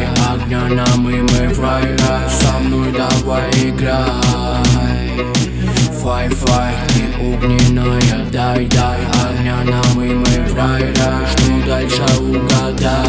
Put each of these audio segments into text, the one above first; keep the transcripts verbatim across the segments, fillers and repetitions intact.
огня нам и мы в рай, рай. Со мной давай играй. Фай-фай, ты огненная, дай, дай огня нам и мы в рай, рай. Что дальше угадай?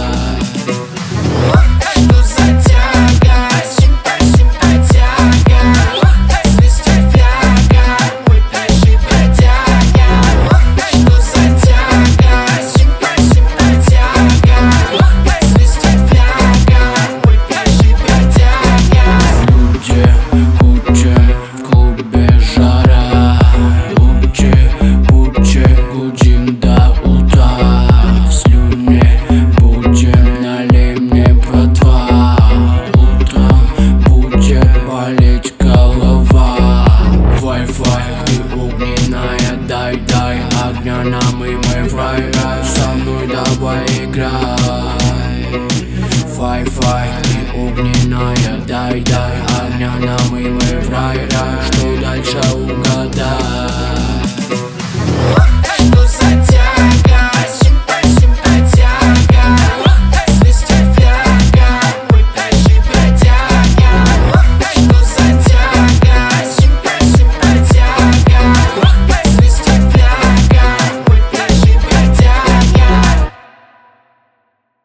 Что за тяга, симпа, симпа, тяга. Свистит фляга, мой пляж и бродяга. Что за тяга, симпа, симпа, тяга. Свистит фляга, мой пляж и бродяга. Люди, куча, в клубе жара. Лучи, пучи, гудим до утра. Слюни будем, налей мне братва. Утром будет болеть голова. Вай-фай, ты огненная, дай, дай огня нам и мы в рай, рай. Со мной давай играй. Фай-фай, ты огненная, дай, дай огня нам и мы в рай, рай. Что дальше угадай?